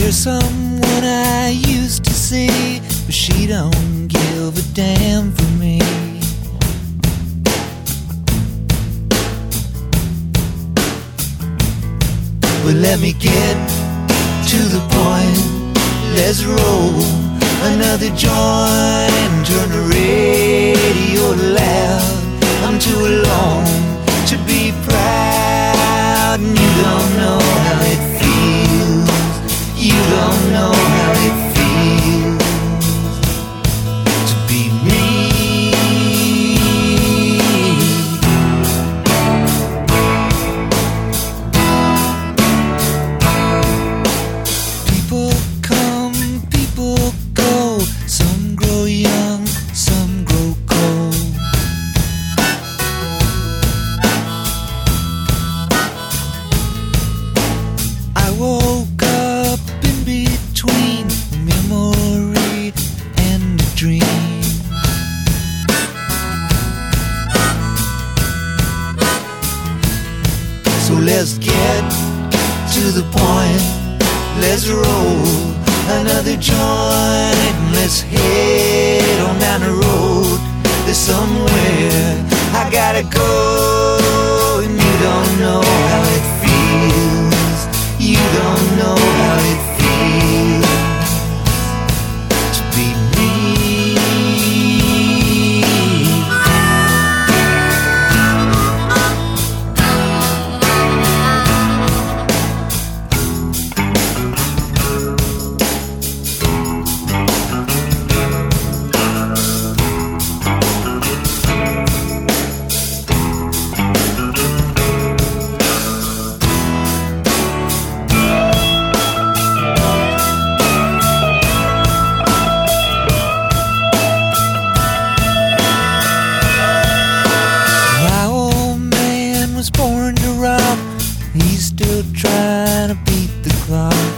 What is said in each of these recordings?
There's someone I used to see, but she don't give a damn for me. But let me get to the point. Let's roll another joint and turn the radio loud. I'm too alone to be proud, and you don't know how it feels. You don't know how it feels to be me. People come, people go. Some grow young, some grow cold. I woke up in between memory and a dream. So let's get to the point. Let's roll another joint. Let's head on down the road. There's somewhere I gotta go, and you don't know how it feels. You don't know how it feels to be me. Was born to rob, he's still trying to beat the clock.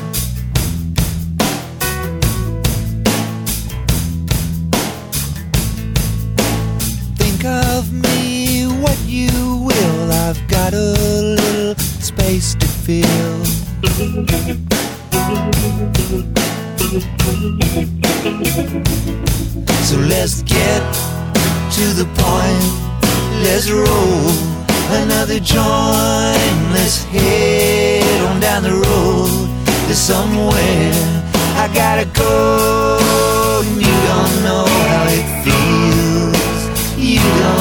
Think of me what you will, I've got a little space to fill. So let's get to the point. Let's roll another joint. Let's head on down the road. There's somewhere I gotta go, and you don't know how it feels. You don't